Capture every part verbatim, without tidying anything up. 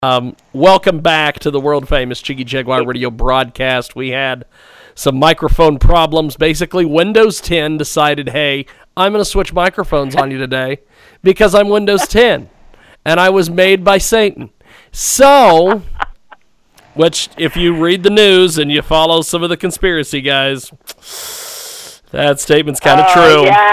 Um, welcome back to the world-famous Jiggy Jaguar radio broadcast. We had some microphone problems. Basically, Windows ten decided, hey, I'm going to switch microphones on you today because I'm Windows ten, and I was made by Satan. So, which, if you read the news and you follow some of the conspiracy guys, that statement's kind of uh, true. Yeah,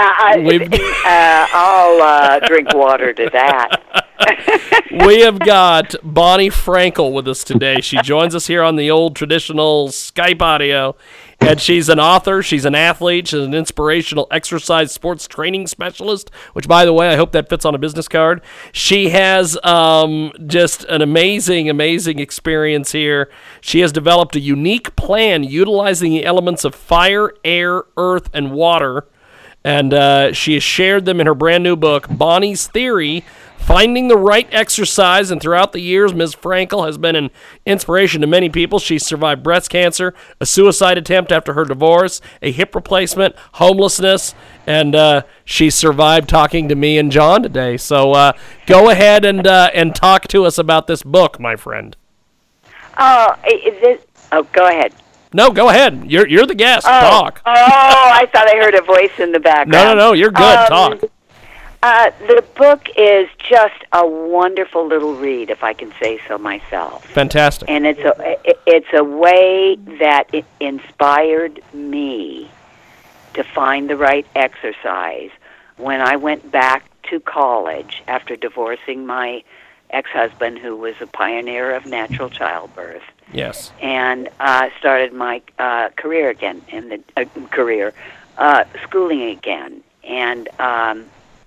I, uh, I'll uh, drink water to that. We have got Bonnie Frankel with us today. She joins us here on the old traditional Skype audio, and she's an author, she's an athlete, she's an inspirational exercise sports training specialist, which, by the way, I hope that fits on a business card. She has um, just an amazing, amazing experience here. She has developed a unique plan utilizing the elements of fire, air, earth, and water, and uh, she has shared them in her brand new book, Bonnie's Theory, Finding the Right Exercise. And throughout the years, Miz Frankel has been an inspiration to many people. She's survived breast cancer, a suicide attempt after her divorce, a hip replacement, homelessness, and uh, she survived talking to me and John today. So uh, go ahead and uh, and talk to us about this book, my friend. Oh, is it? Oh, go ahead. No, go ahead. You're you're the guest. Oh, Talk. Oh, I thought I heard a voice in the background. No, no, no. You're good. Um, Talk. Uh, the book is just a wonderful little read, if I can say so myself. Fantastic. And it's a it's a way that it inspired me to find the right exercise when I went back to college after divorcing my ex-husband, who was a pioneer of natural childbirth. Yes. And uh, started my uh, career again, in the uh, career, uh, schooling again. And um,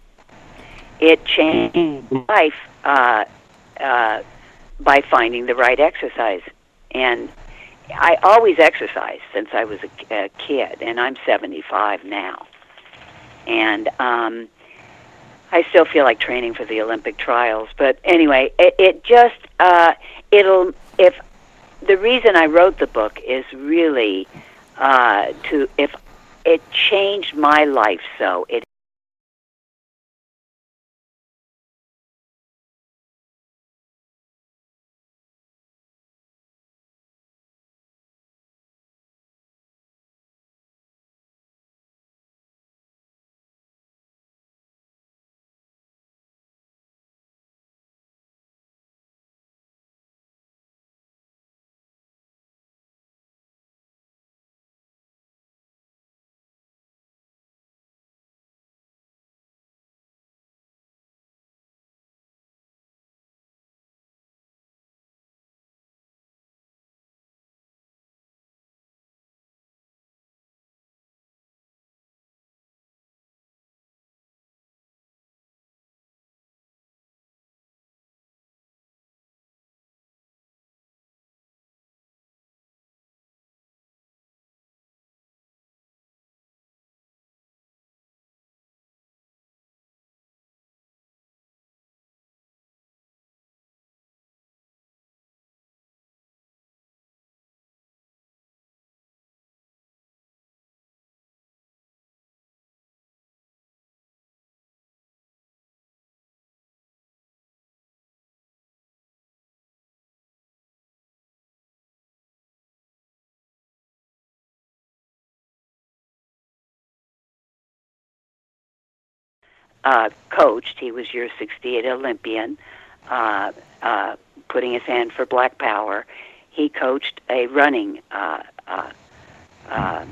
it changed my life uh, uh, by finding the right exercise. And I always exercised since I was a, a kid, and I'm seventy-five now. And um, I still feel like training for the Olympic trials. But anyway, it, it just, uh, it'll, if, the reason I wrote the book is really uh, to, if it changed my life so, it uh, coached. He was your sixty-eight Olympian, uh, uh, putting his hand for Black Power. He coached a running uh, uh, uh,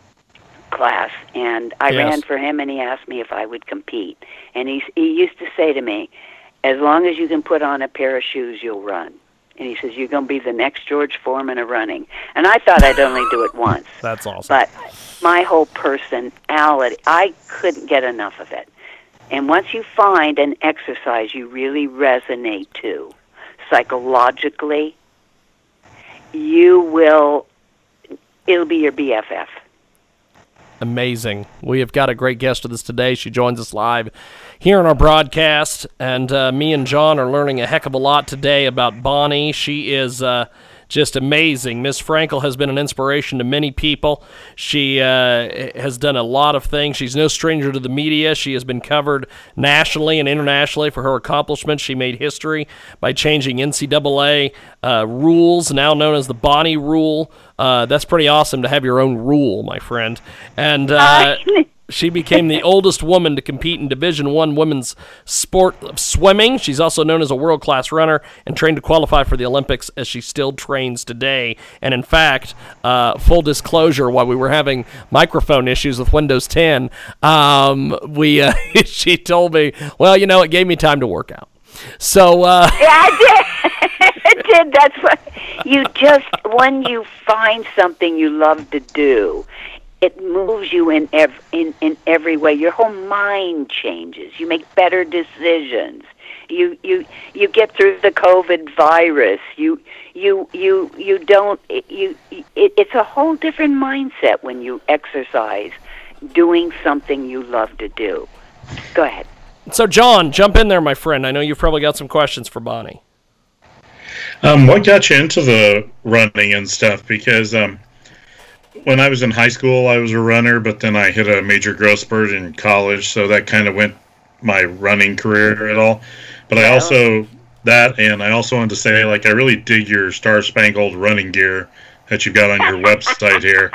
class, and I Yes. ran for him, and he asked me if I would compete. And he, he used to say to me, as long as you can put on a pair of shoes, you'll run. And he says, you're going to be the next George Foreman of running. And I thought I'd only do it once. That's awesome. But my whole personality, I couldn't get enough of it. And once you find an exercise you really resonate to, psychologically, you will, it'll be your B F F. Amazing. We have got a great guest with us today. She joins us live here on our broadcast, and uh, me and John are learning a heck of a lot today about Bonnie. She is uh, just amazing. Miss Frankel has been an inspiration to many people. She uh, has done a lot of things. She's no stranger to the media. She has been covered nationally and internationally for her accomplishments. She made history by changing N C double A uh, rules, now known as the Bonnie Rule. Uh, that's pretty awesome to have your own rule, my friend. And uh, she became the oldest woman to compete in Division One women's sport of swimming. She's also known as a world-class runner and trained to qualify for the Olympics, as she still trains today. And in fact, uh, full disclosure, while we were having microphone issues with Windows ten, um, we uh, she told me, well, you know, it gave me time to work out. So uh, yeah, I did. It did. That's what you just when you find something you love to do, it moves you in ev- in in every way. Your whole mind changes. You make better decisions. You you you get through the COVID virus. You you you you don't. You it, it's a whole different mindset when you exercise, doing something you love to do. Go ahead. So, John, jump in there, my friend. I know you've probably got some questions for Bonnie. Um, what got you into the running and stuff? Because um, when I was in high school, I was a runner, but then I hit a major growth spurt in college, so that kind of went my running career at all. But I also, that, and I also wanted to say, like, I really dig your Star Spangled running gear that you've got on your website here.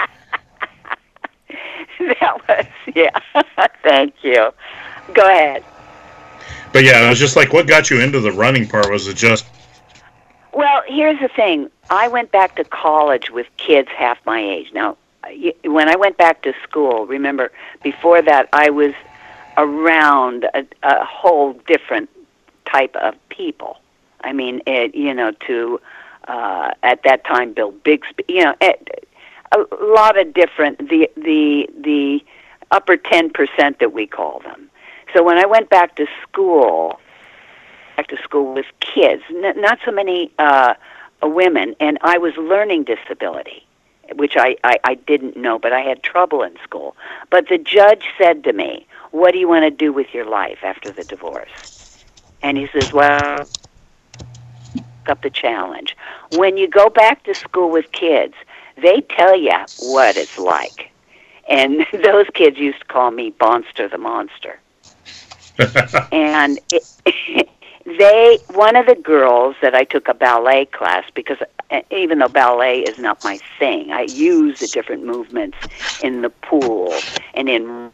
That was, yeah. Thank you. Go ahead. But yeah, it was just like, what got you into the running part? Was it just... Well, here's the thing. I went back to college with kids half my age. Now, when I went back to school, remember, before that, I was around a, a whole different type of people. I mean, it, you know, to, uh, at that time, Bill Bixby, you know, it, a lot of different, the, the, the upper ten percent that we call them. So when I went back to school, back to school with kids, n- not so many uh, women, and I was learning disability, which I, I, I didn't know, but I had trouble in school. But the judge said to me, what do you want to do with your life after the divorce? And he says, well, up the challenge. When you go back to school with kids, they tell you what it's like. And those kids used to call me Bonster the Monster. And it, they, one of the girls that I took a ballet class, because even though ballet is not my thing, I use the different movements in the pool and in.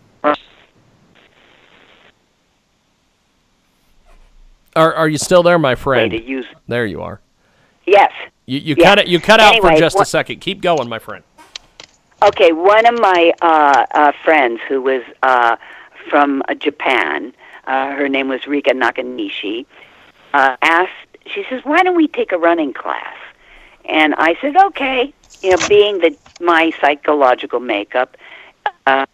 Are Are you still there, my friend? To use. There you are. Yes. You you yes. cut it. You cut out anyway, for just one, a second. Keep going, my friend. Okay, one of my uh, uh, friends who was uh, from uh, Japan. Uh, her name was Rika Nakanishi, uh, asked, she says, why don't we take a running class? And I said, okay. You know, being the, my psychological makeup. Uh,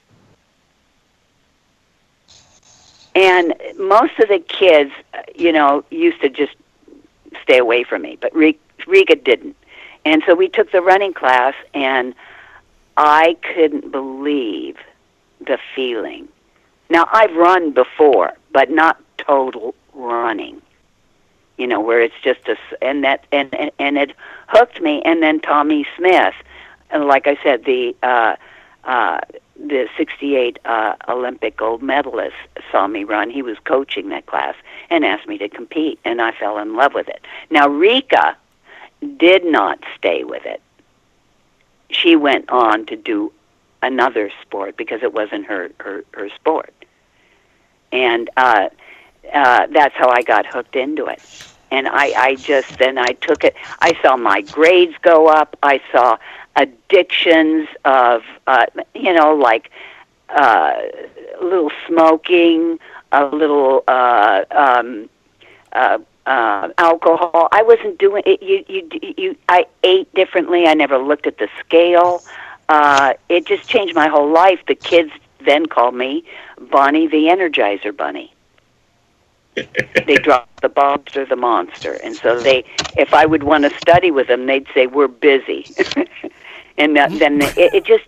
and most of the kids, you know, used to just stay away from me, but Rika didn't. And so we took the running class, and I couldn't believe the feeling. Now, I've run before, but not total running, you know, where it's just a, and that, and, and, and it hooked me. And then Tommy Smith, and like I said, the, uh, uh, the sixty-eight uh, Olympic gold medalist saw me run. He was coaching that class and asked me to compete, and I fell in love with it. Now, Rika did not stay with it. She went on to do another sport because it wasn't her, her, her sport. And uh, uh, that's how I got hooked into it. And I, I just, then I took it, I saw my grades go up, I saw addictions of, uh, you know, like uh, a little smoking, a little uh, um, uh, uh, alcohol. I wasn't doing it, you, you, you, I ate differently, I never looked at the scale. Uh, it just changed my whole life. The kids then called me Bonnie the Energizer Bunny. They dropped the Bonster the Monster. And so they, if I would want to study with them, they'd say, we're busy. And that, then it, it just...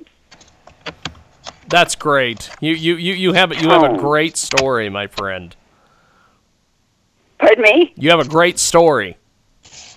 That's great. You you, you, you have you have a great story, my friend. Pardon me? You have a great story.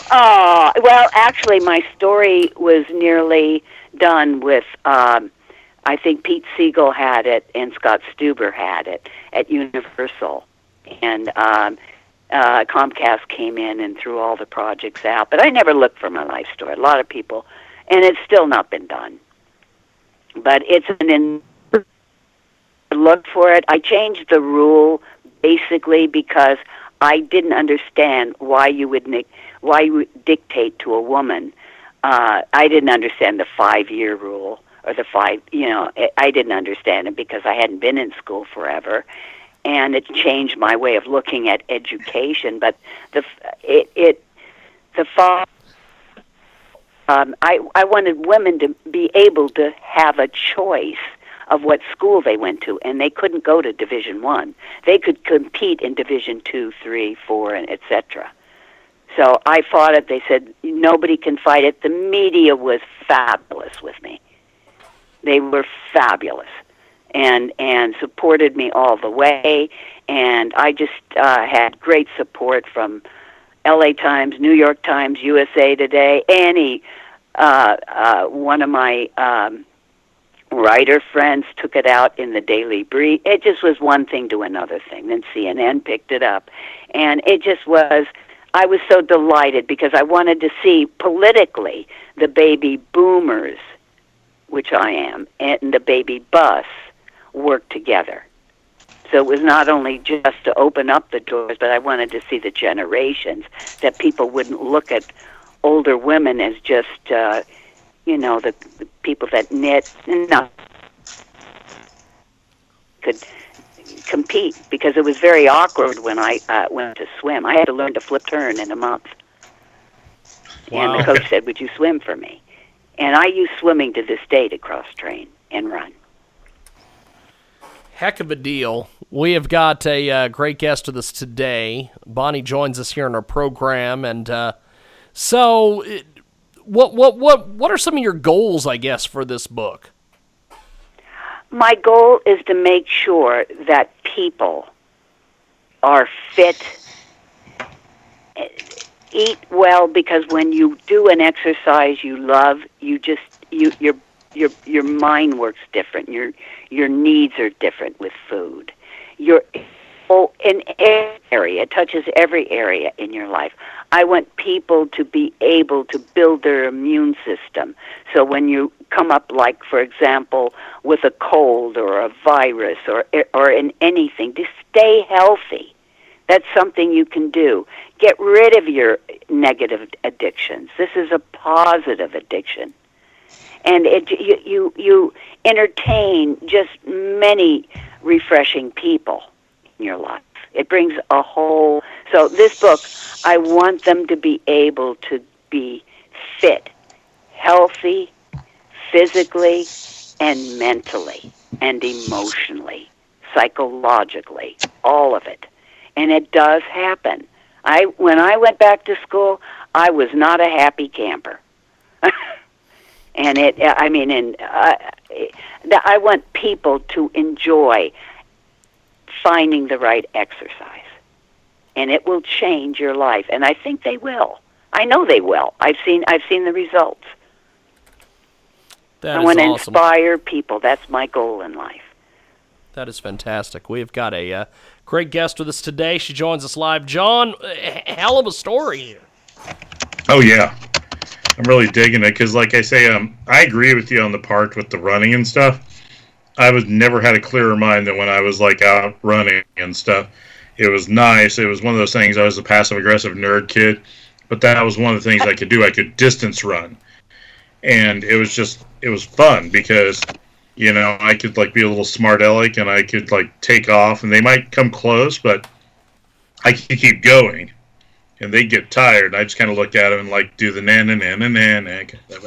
Oh, well, actually, my story was nearly done with, um, I think Pete Siegel had it and Scott Stuber had it at Universal. And um, uh, Comcast came in and threw all the projects out. But I never looked for my life story. A lot of people, and it's still not been done. But it's an in look for it. I changed the rule basically because I didn't understand why you would ni- why you would dictate to a woman. Uh, I didn't understand the five-year rule or the five. You know, I didn't understand it because I hadn't been in school forever, and it changed my way of looking at education. But the it it the five. Um, I I wanted women to be able to have a choice of what school they went to, and they couldn't go to Division One. They could compete in Division Two, Three, Four, and et cetera. So I fought it. They said nobody can fight it. The media was fabulous with me. They were fabulous, and and supported me all the way. And I just uh, had great support from L A Times, New York Times, U S A Today, any uh, uh, one of my um, writer friends took it out in the Daily Brief. It just was one thing to another thing. Then C N N picked it up. And it just was, I was so delighted because I wanted to see politically the baby boomers, which I am, and the baby bus work together. So it was not only just to open up the doors, but I wanted to see the generations, that people wouldn't look at older women as just, uh, you know, the, the people that knit. No, could compete, because it was very awkward when I uh, went to swim. I had to learn to flip turn in a month. Wow. And the coach said, "Would you swim for me?" And I use swimming to this day to cross-train and run. Heck of a deal. We have got a uh, great guest with us today. Bonnie joins us here in our program, and uh, so it, what what what what are some of your goals, I guess, for this book? My goal is to make sure that people are fit, eat well, because when you do an exercise you love, you just you your your your mind works different. Your your needs are different with food. Your oh, in every area, it touches every area in your life. I want people to be able to build their immune system. So when you come up, like, for example, with a cold or a virus or or in anything, to stay healthy. That's something you can do. Get rid of your negative addictions. This is a positive addiction. And it, you, you, you entertain just many refreshing people in your life. It brings a whole... So this book, I want them to be able to be fit, healthy, physically and mentally and emotionally, psychologically, all of it. And it does happen. I when I went back to school, I was not a happy camper. And it, I mean, and uh, I want people to enjoy finding the right exercise, and it will change your life. And I think they will. I know they will. I've seen, I've seen the results. That I is want to awesome. inspire people. That's my goal in life. That is fantastic. We've got a uh, great guest with us today. She joins us live. John, hell of a story here. Oh, yeah. I'm really digging it because, like I say, um, I agree with you on the part with the running and stuff. I was never had a clearer mind than when I was, like, out running and stuff. It was nice. It was one of those things. I was a passive-aggressive nerd kid, but that was one of the things I could do. I could distance run. And it was just, it was fun because, you know, I could, like, be a little smart aleck and I could, like, take off. And they might come close, but I could keep going. And they get tired. I just kind of look at them and, like, do the na-na-na-na-na-na.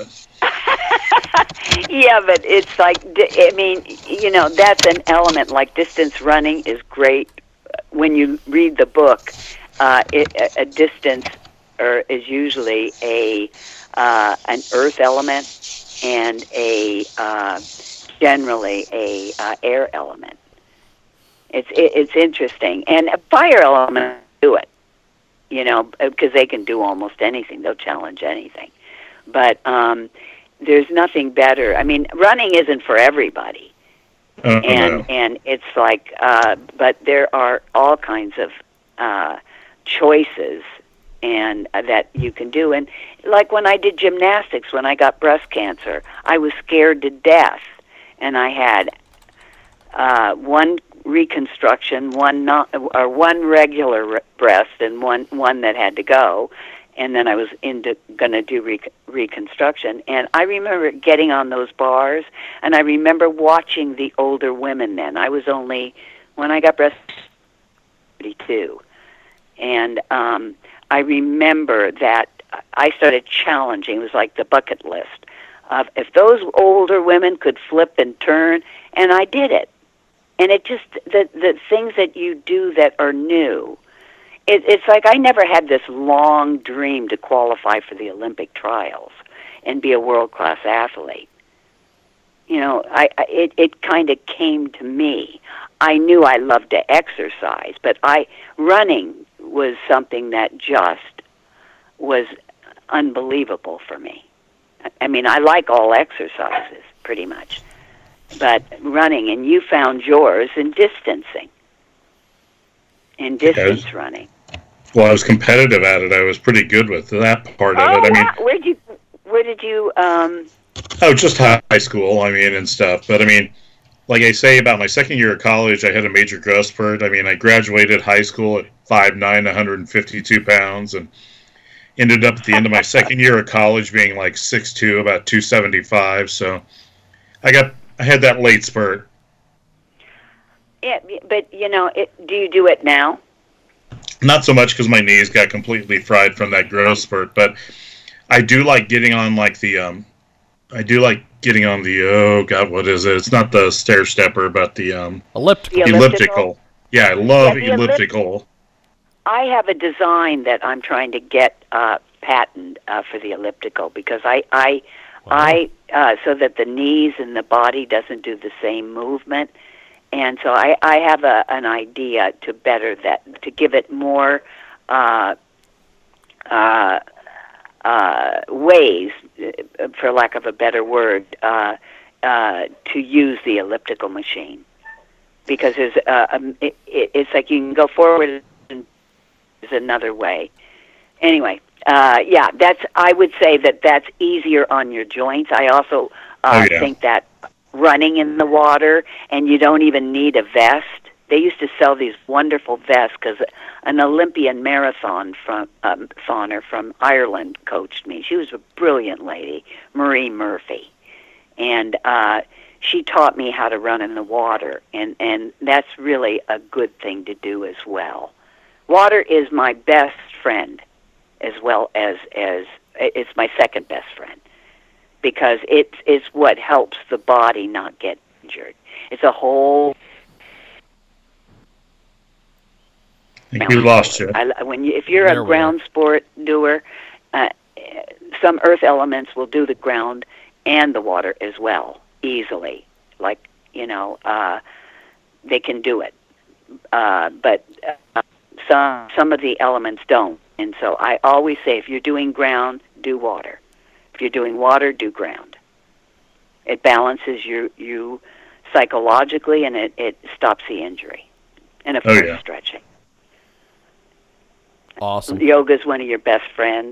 Yeah, but it's like, I mean, you know, that's an element. Like, distance running is great. When you read the book, uh, it, a, a distance or is usually a uh, an earth element and a uh, generally a uh, air element. It's it, it's interesting, and a fire element do it. you know, because they can do almost anything. They'll challenge anything. But um, there's nothing better. I mean, running isn't for everybody. Uh, and no. and it's like, uh, but there are all kinds of uh, choices and uh, that you can do. And like when I did gymnastics, when I got breast cancer, I was scared to death, and I had uh, one reconstruction, one not, or one regular re- breast, and one one that had to go. And then I was into going to do re- reconstruction. And I remember getting on those bars, and I remember watching the older women then. I was only, when I got breast thirty-two. And um, I remember that I started challenging. It was like the bucket list of if those older women could flip and turn, and I did it. And it just, the, the things that you do that are new, It, it's like I never had this long dream to qualify for the Olympic trials and be a world-class athlete. You know, I, I it, it kind of came to me. I knew I loved to exercise, but I running was something that just was unbelievable for me. I mean, I like all exercises pretty much, but running, and you found yours in distancing, in distance Yes. running. Well, I was competitive at it. I was pretty good with that part of Oh, it. I mean, wow. where did you, where did you, um, oh, just high school, I mean, and stuff. But I mean, like I say, about my second year of college, I had a major growth spurt. I mean, I graduated high school at five nine, one hundred fifty-two pounds, and ended up at the end of my second year of college being like six two, about two seventy-five. So I got, I had that late spurt. yeah, but, you know, it, do you do it now? Not so much because my knees got completely fried from that growth spurt, but I do like getting on like the, um, I do like getting on the, oh God, what is it? It's not the stair stepper, but the, um, Elliptical. The elliptical. elliptical? Yeah, I love Yeah, the ellip- elliptical. I have a design that I'm trying to get uh, patent uh, for the elliptical because I, I, Wow. I, uh, so that the knees and the body doesn't do the same movement. And so I, I have a, an idea to better that, to give it more uh, uh, uh, ways, uh, for lack of a better word, uh, uh, to use the elliptical machine. Because there's, uh, um, it, it, it's like you can go forward and there's another way. Anyway, uh, yeah, that's. I would say that that's easier on your joints. I also uh, Oh, yeah. think that running in the water, and you don't even need a vest. They used to sell these wonderful vests because an Olympian marathon from um, thonner from Ireland coached me. She was a brilliant lady, Marie Murphy, and uh, she taught me how to run in the water, and, and that's really a good thing to do as well. Water is my best friend, as well as, as it's my second best friend, because it's, it's what helps the body not get injured. It's a whole... I think we lost you. I, when you, if you're There a we ground sport doer, uh, some earth elements will do the ground and the water as well, easily. Like, you know, uh, they can do it. Uh, but uh, some, some of the elements don't. And so I always say, if you're doing ground, do water. If you're doing water, do ground. It balances you, you psychologically, and it, it stops the injury. And, of Oh, course, yeah. stretching. Awesome. Yoga is one of your best friends.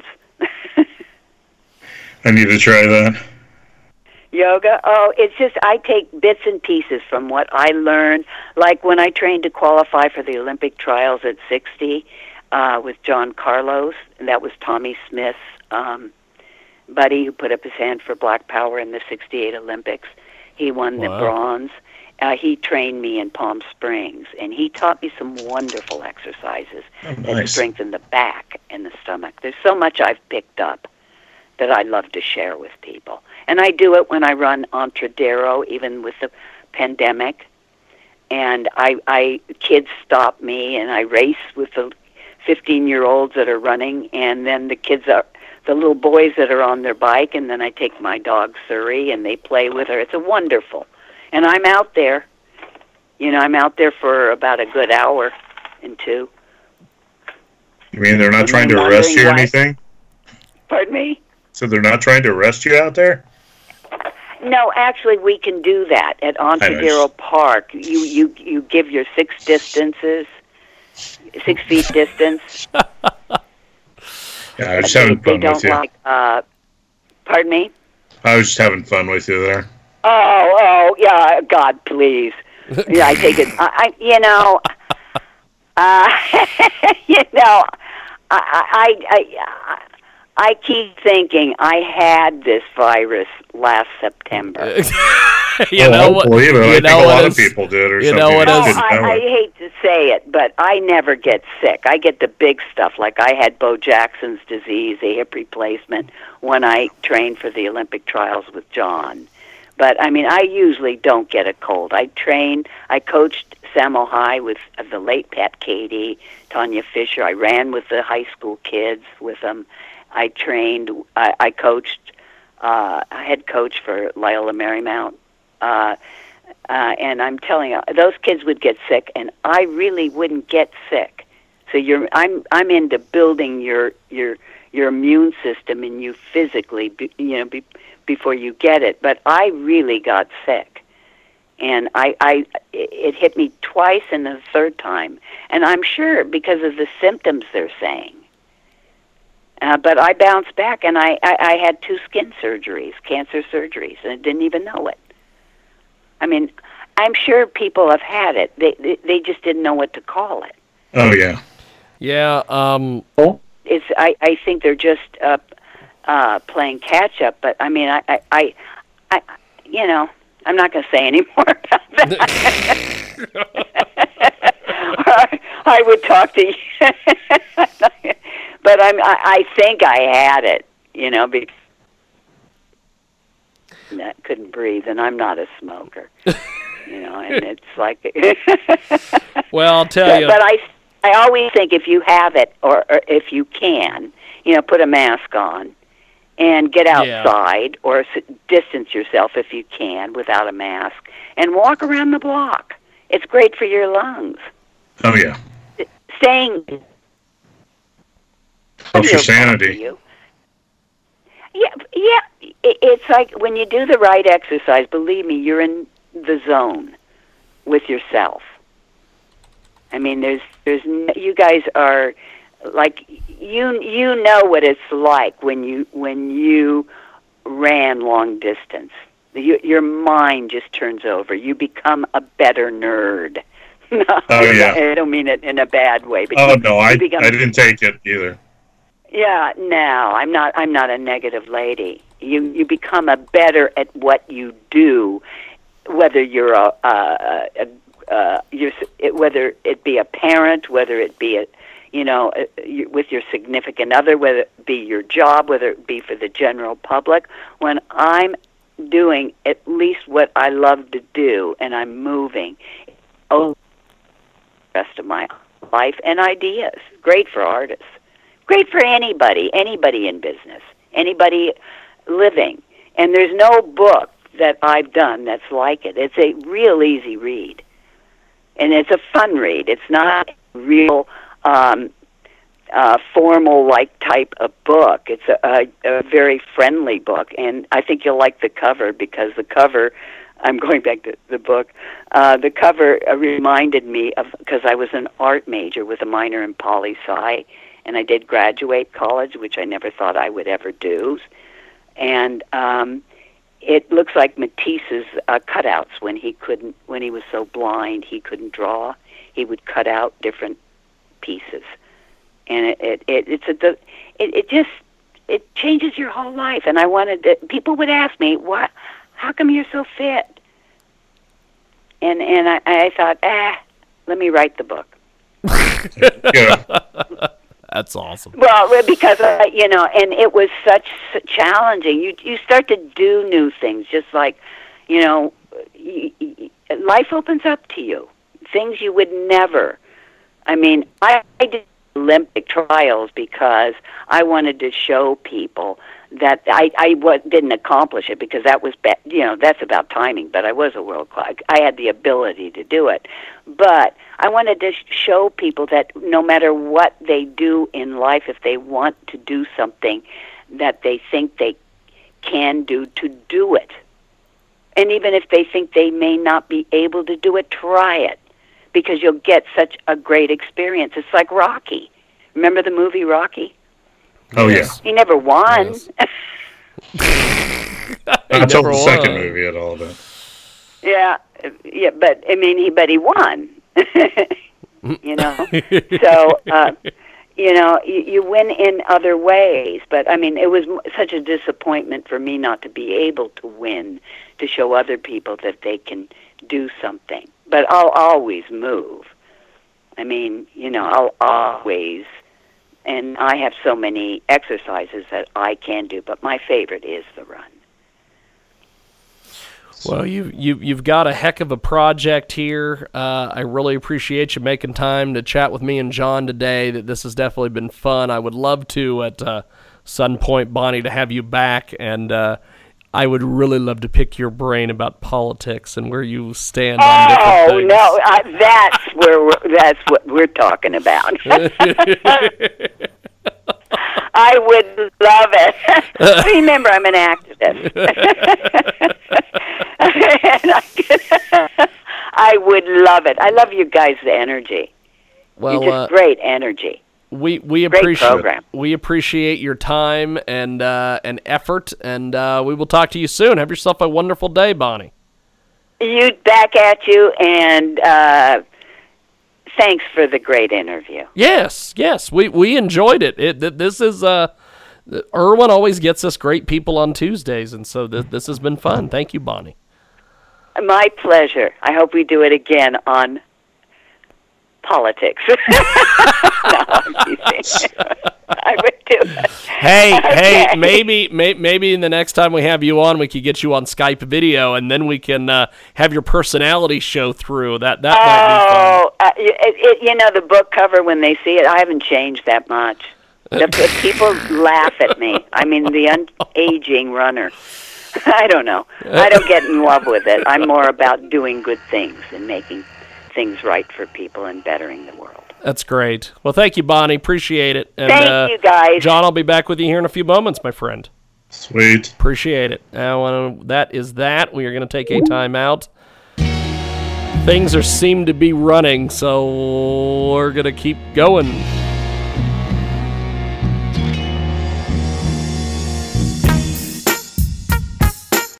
I need to try that. Yoga? Oh, it's just I take bits and pieces from what I learned. Like when I trained to qualify for the Olympic trials at sixty uh, with John Carlos, and that was Tommy Smith's um, buddy who put up his hand for Black Power in the sixty-eight Olympics. He won the Wow. bronze. Uh, he trained me in Palm Springs, and he taught me some wonderful exercises Oh, that nice. strengthen the back and the stomach. There's so much I've picked up that I love to share with people. And I do it when I run Entradero, even with the pandemic. And I, I kids stop me, and I race with the fifteen-year-olds that are running, and then the kids are, the little boys that are on their bike, and then I take my dog Surrey, and they play with her. It's a wonderful. And I'm out there. You know, I'm out there for about a good hour and two. You mean they're not And trying to then arrest you or wondering why- anything? Pardon me? So they're not trying to arrest you out there? No, actually, we can do that at Ontegra Park. You you you give your six distances, six feet distance. Yeah, I was just they, having they fun don't with you. like. Uh, pardon me. I was just having fun with you there. Oh, oh, yeah. God, please. Yeah, I take it. I, I you know, uh, you know, I, I, I, I keep thinking I had this virus last September. you oh, know I what? believe it. I You think know a what lot is- of people did or you something. know what They is- didn't I, know I it. hate to say it, but I never get sick. I get the big stuff, like I had Bo Jackson's disease, a hip replacement, when I trained for the Olympic trials with John. But, I mean, I usually don't get a cold. I trained, I coached Samo High with the late Pat Cady, Tanya Fisher. I ran with the high school kids with them. I trained, I, I coached, uh, I head coach for Loyola Marymount. Uh, uh, and I'm telling you, those kids would get sick, and I really wouldn't get sick. So you're, I'm, I'm into building your, your, your immune system in you physically, be, you know, be, before you get it. But I really got sick, and I, I, it hit me twice, and the third time, and I'm sure because of the symptoms they're saying. Uh, but I bounced back, and I, I, I had two skin surgeries, cancer surgeries, and I didn't even know it. I mean, I'm sure people have had it. They they, they just didn't know what to call it. Oh, yeah. Yeah. Um. It's I, I think they're just uh, uh, playing catch up. But I mean, I, I, I, I you know, I'm not going to say any more about that. I, I would talk to you, but I'm I, I think I had it. You know, because I couldn't breathe, and I'm not a smoker. You know, and it's like. Well, I'll tell but, you. But I, I always think if you have it, or, or if you can, you know, put a mask on, and get outside, yeah. or s- distance yourself if you can without a mask, and walk around the block. It's great for your lungs. Oh, yeah. Staying. Helps your sanity. You. Yeah, yeah. It, it's like when you do the right exercise. Believe me, you're in the zone with yourself. I mean, there's, there's, you guys are like, you, you know what it's like when you, when you ran long distance. You, your mind just turns over. You become a better nerd. No, oh yeah. I don't mean it in a bad way. But oh you, no, I, become, I didn't take it either. Yeah, no, I'm not. I'm not a negative lady. You, you become a better at what you do, whether you're a, a, a Uh, you're, it, whether it be a parent, whether it be a, you know, a, you, with your significant other, whether it be your job, whether it be for the general public. When I'm doing at least what I love to do, and I'm moving, oh, the rest of my life and ideas. Great for artists. Great for anybody, anybody in business, anybody living. And there's no book that I've done that's like it. It's a real easy read. And it's a fun read. It's not a real um, uh, formal-like type of book. It's a, a, a very friendly book. And I think you'll like the cover because the cover, I'm going back to the book, uh, the cover uh, reminded me of, because I was an art major with a minor in poli-sci, and I did graduate college, which I never thought I would ever do. And um, it looks like Matisse's uh, cutouts when he couldn't, when he was so blind he couldn't draw. He would cut out different pieces, and it it, it it's a it, it just it changes your whole life. And I wanted to, people would ask me, "What? How come you're so fit?" And and I, I thought, ah, let me write the book. Yeah. That's awesome. Well, because uh, you know, and it was such challenging. You you start to do new things, just like, you know, y- y- life opens up to you, things you would never. I mean, I, I did Olympic trials because I wanted to show people that I, I w- didn't accomplish it because that was, be- you know, that's about timing, but I was a world class. I had the ability to do it. But I wanted to sh- show people that no matter what they do in life, if they want to do something that they think they can do, to do it. And even if they think they may not be able to do it, try it, because you'll get such a great experience. It's like Rocky. Remember the movie Rocky? Oh, yeah. He never won. Yes. Not until never the second won. movie at all, but yeah, yeah, but I mean, he but he won. You know, so uh, you know, you, you win in other ways. But I mean, it was m- such a disappointment for me not to be able to win, to show other people that they can do something. But I'll always move. I mean, you know, I'll always. And I have so many exercises that I can do, but my favorite is the run. Well, you, you, you've got a heck of a project here. Uh, I really appreciate you making time to chat with me and John today. That This has definitely been fun. I would love to, at uh, some point, Bonnie, to have you back, and uh, I would really love to pick your brain about politics and where you stand on different Oh things. no, uh, that's where we're, that's what we're talking about. I would love it. Remember, I'm an activist. And I, I would love it. I love you guys' energy. Well, You're just uh, great energy. we we Great appreciate program. we appreciate your time and uh, and effort, and uh, we will talk to you soon. Have yourself a wonderful day, Bonnie. You back at you, and uh, thanks for the great interview. Yes, yes, we we enjoyed it. It th- this is uh, Irwin always gets us great people on Tuesdays, and so th- this has been fun. Thank you, Bonnie. My pleasure. I hope we do it again on politics. No, I'm teasing. I would do it. Hey, Okay. hey, maybe, may, maybe in the next time we have you on, we could get you on Skype video, and then we can uh, have your personality show through. That that Oh, uh, it, it, you know, the book cover, when they see it, I haven't changed that much. The, the people laugh at me. I mean, the un-aging runner. I don't know. I don't get in love with it. I'm more about doing good things and making things right for people and bettering the world. That's great. Well, thank you, Bonnie. Appreciate it. And, Thank uh, you, guys. John, I'll be back with you here in a few moments, my friend. sweet. Appreciate it. Now, uh, that is that. We are going to take a time out. Things are seem to be running, so we're going to keep going.